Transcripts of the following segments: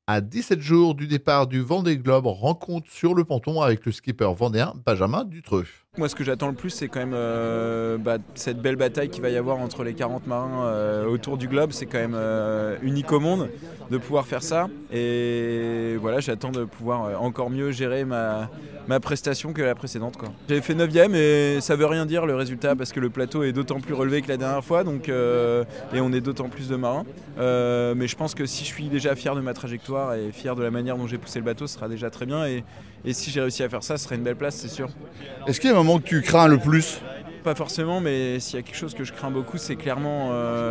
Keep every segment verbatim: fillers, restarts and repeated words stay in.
À dix-sept jours du départ du Vendée Globe, rencontre sur le ponton avec le skipper vendéen Benjamin Dutreux. Moi, ce que j'attends le plus, c'est quand même euh, bah, cette belle bataille qu'il va y avoir entre les quarante marins euh, autour du globe. C'est quand même euh, unique au monde de pouvoir faire ça. Et voilà, j'attends de pouvoir euh, encore mieux gérer ma, ma prestation que la précédente, quoi. J'ai fait neuvième et ça veut rien dire le résultat parce que le plateau est d'autant plus relevé que la dernière fois donc, euh, et on est d'autant plus de marins. Euh, mais je pense que si je suis déjà fier de ma trajectoire et fier de la manière dont j'ai poussé le bateau, ce sera déjà très bien. Et, et si j'ai réussi à faire ça, ce serait une belle place, c'est sûr. Est-ce qu'il y a un moment que tu crains le plus ? Pas forcément, mais s'il y a quelque chose que je crains beaucoup, c'est clairement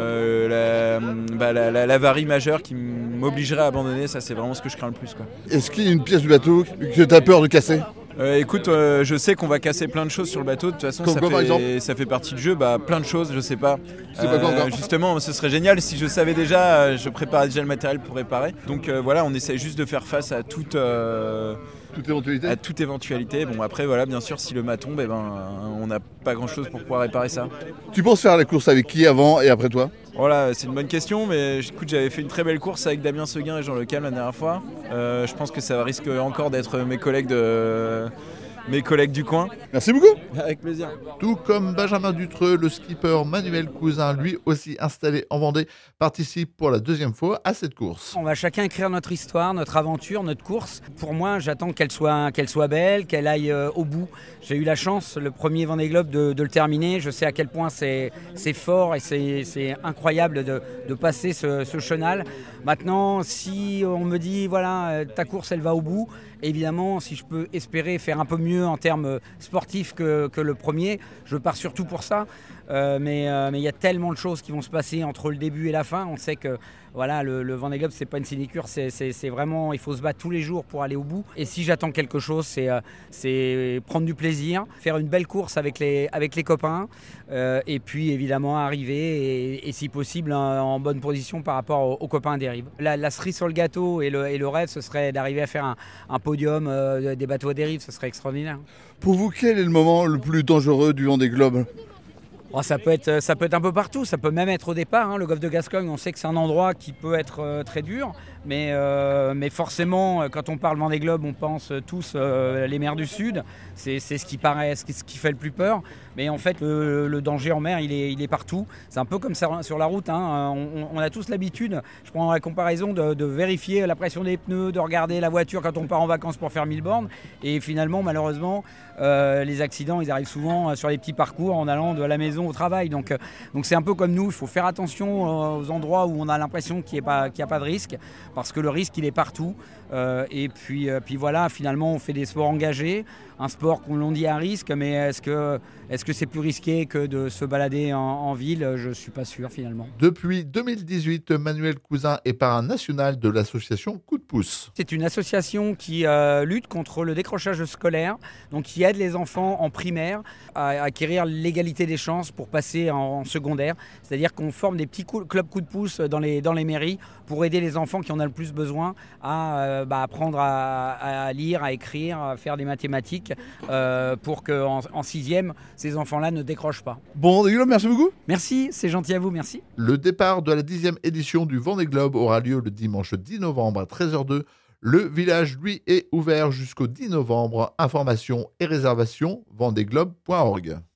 euh, la, bah, la, la, l'avarie majeure qui m'obligerait à abandonner. Ça, c'est vraiment ce que je crains le plus, quoi. Est-ce qu'il y a une pièce du bateau que tu as peur de casser ? Euh, écoute, euh, je sais qu'on va casser plein de choses sur le bateau. De toute façon, Comme ça, quoi, par exemple fait, ça fait partie du jeu. Bah, plein de choses, je sais pas. Tu sais pas quoi encore ? Justement, ce serait génial si je savais déjà. Je préparais déjà le matériel pour réparer. Donc euh, voilà, on essaye juste de faire face à toute, euh, toute éventualité. À toute éventualité. Bon, après, voilà, bien sûr, si le mât tombe, eh ben, on n'a pas grand-chose pour pouvoir réparer ça. Tu penses faire la course avec qui avant et après toi ? Voilà, c'est une bonne question, mais écoute, j'avais fait une très belle course avec Damien Seguin et Jean Le Cam la dernière fois. Euh, je pense que ça risque encore d'être mes collègues de... mes collègues du coin. Merci beaucoup. Avec plaisir. Tout comme Benjamin Dutreux, le skipper Manuel Cousin, lui aussi installé en Vendée, participe pour la deuxième fois à cette course. On va chacun écrire notre histoire, notre aventure, notre course. Pour moi, j'attends qu'elle soit, qu'elle soit belle, qu'elle aille euh, au bout. J'ai eu la chance, le premier Vendée Globe, de, de le terminer. Je sais à quel point c'est, c'est fort et c'est, c'est incroyable de, de passer ce, ce chenal. Maintenant, si on me dit, voilà, ta course, elle va au bout, évidemment, si je peux espérer faire un peu mieux en termes sportifs que, que le premier, je pars surtout pour ça. Euh, mais euh, mais il y a tellement de choses qui vont se passer entre le début et la fin. On sait que voilà, le, le Vendée Globe, c'est pas une sinécure, c'est, c'est, c'est vraiment, il faut se battre tous les jours pour aller au bout. Et si j'attends quelque chose, c'est, euh, c'est prendre du plaisir, faire une belle course avec les, avec les copains, euh, et puis évidemment arriver et, et si possible en, en bonne position par rapport aux, aux copains des rives. La, la cerise sur le gâteau et le, et le rêve, ce serait d'arriver à faire un, un podium euh, des bateaux à dérive, ce serait extraordinaire. Pour vous, quel est le moment le plus dangereux du Vendée Globe ? Oh, ça, peut être, ça peut être un peu partout, ça peut même être au départ. Hein. Le golfe de Gascogne, on sait que c'est un endroit qui peut être euh, très dur, mais, euh, mais forcément, quand on parle Vendée Globe, on pense tous euh, les mers du Sud. C'est, c'est ce qui paraît, ce qui, ce qui fait le plus peur. Mais en fait, le, le danger en mer, il est, il est partout. C'est un peu comme ça sur la route. Hein. On, on a tous l'habitude, je prends la comparaison, de, de vérifier la pression des pneus, de regarder la voiture quand on part en vacances pour faire mille bornes. Et finalement, malheureusement, euh, les accidents, ils arrivent souvent sur les petits parcours en allant de la maison au travail. Donc, donc c'est un peu comme nous, il faut faire attention aux endroits où on a l'impression qu'il n'y a, a pas de risque, parce que le risque, il est partout. Euh, et puis, euh, puis voilà, finalement, on fait des sports engagés, un sport qu'on l'on dit à risque, mais est-ce que, est-ce que c'est plus risqué que de se balader en, en ville ? Je ne suis pas sûr finalement. Depuis deux mille dix-huit, Manuel Cousin est parrain national de l'association Coup de pouce. C'est une association qui euh, lutte contre le décrochage scolaire, donc qui aide les enfants en primaire à acquérir l'égalité des chances pour passer en, en secondaire. C'est-à-dire qu'on forme des petits coups, clubs Coup de pouce dans les, dans les mairies pour aider les enfants qui en ont le plus besoin à euh, bah, apprendre à, à lire, à écrire, à faire des mathématiques, euh, pour qu'en en sixième, ces enfants-là ne décrochent pas. Bon, Vendée Globe, merci beaucoup. Merci, c'est gentil à vous, merci. Le départ de la dixième édition du Vendée Globe aura lieu le dimanche dix novembre à treize heures deux. Le village, lui, est ouvert jusqu'au dix novembre. Informations et réservations vendée globe point org.